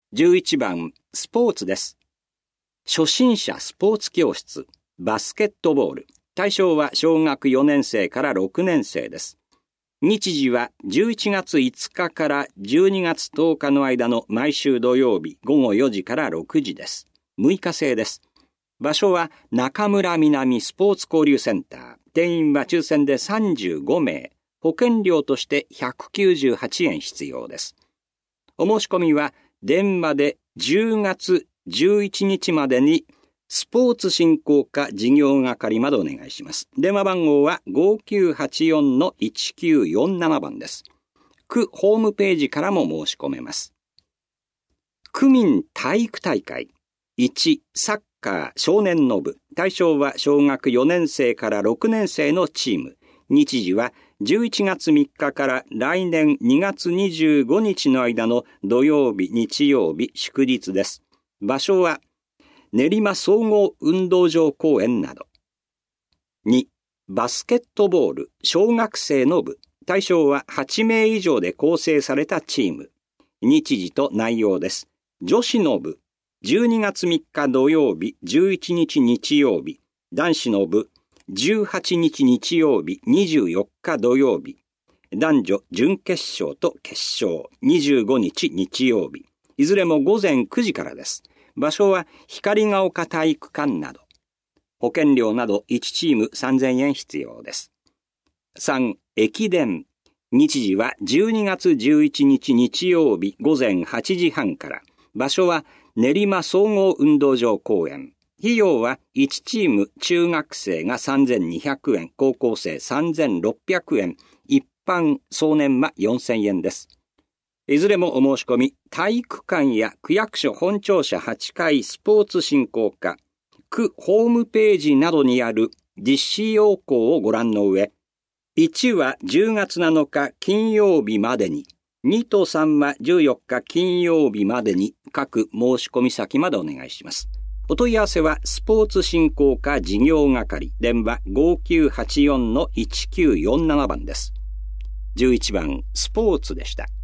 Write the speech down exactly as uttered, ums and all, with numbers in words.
じゅういちばんスポーツです。初心者スポーツ教室バスケットボール。対象は小学よねん生からろくねん生です。日時はじゅういちがついつかからじゅうにがつとおかの間の毎週土曜日ごごよじからろくじです。むいか制です。場所は中村南スポーツ交流センター。定員は抽選でさんじゅうごめい。保険料としてひゃくきゅうじゅうはちえん必要です。お申し込みは電話でじゅうがつじゅういちにちまでにスポーツ振興課事業係までお願いします。電話番号は ごきゅうはちよんのいちきゅうよんなな 番です。区ホームページからも申し込めます。区民体育大会。いち、サッカー少年の部。対象は小学よねん生からろくねん生のチーム。日時はじゅういちがつみっかから来年にがつにじゅうごにちの間の土曜日、日曜日、祝日です。場所は練馬総合運動場公園など。に、バスケットボール小学生の部。対象ははちめい以上で構成されたチーム。日時と内容です。女子の部、じゅうにがつみっか土曜日、じゅういちにち日曜日。男子の部、じゅうはちにち日曜日、にじゅうよっか土曜日。男女準決勝と決勝、にじゅうごにち日曜日。いずれもごぜんくじからです。場所は光が丘体育館など。保険料などいちチームさんぜんえん必要です。さん、駅伝。日時はじゅうにがつじゅういちにち日曜日ごぜんはちじはんから。場所は練馬総合運動場公園。費用はいちチーム中学生がさんぜんにひゃくえん、高校生さんぜんろっぴゃくえん、一般総年はよんせんえんです。いずれもお申し込み、体育館や区役所本庁舎はちかいスポーツ振興課、区ホームページなどにある実施要項をご覧の上、いちはじゅうがつなのか金曜日までに、にとさんはじゅうよっか金曜日までに各申し込み先までお願いします。お問い合わせはスポーツ振興課事業係、電話 ごきゅうはちよんのいちきゅうよんなな 番です。じゅういちばんスポーツでした。